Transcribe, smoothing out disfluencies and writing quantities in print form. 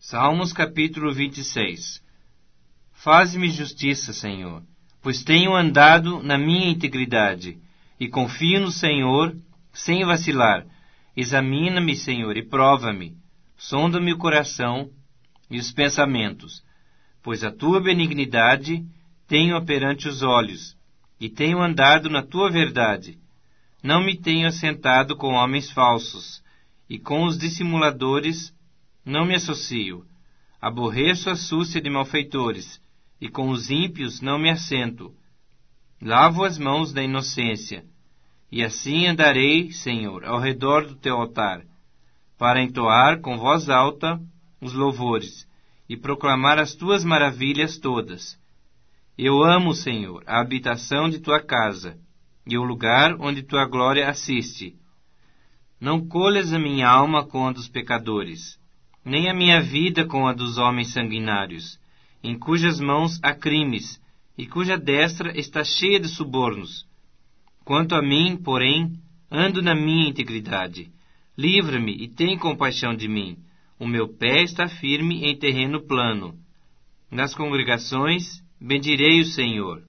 Salmos capítulo 26. Faze-me justiça, Senhor, pois tenho andado na minha integridade, e confio no Senhor sem vacilar. Examina-me, Senhor, e prova-me. Sonda-me o coração e os pensamentos, pois a tua benignidade tenho perante os olhos, e tenho andado na tua verdade. Não me tenho assentado com homens falsos, e com os dissimuladores não me associo. Aborreço a súcia de malfeitores, e com os ímpios não me assento. Lavo as mãos da inocência, e assim andarei, Senhor, ao redor do teu altar, para entoar com voz alta os louvores, e proclamar as tuas maravilhas todas. Eu amo, Senhor, a habitação de tua casa, e o lugar onde tua glória assiste. Não colhas a minha alma com a dos pecadores, nem a minha vida com a dos homens sanguinários, em cujas mãos há crimes, e cuja destra está cheia de subornos. Quanto a mim, porém, ando na minha integridade. Livra-me e tem compaixão de mim. O meu pé está firme em terreno plano. Nas congregações bendirei o Senhor.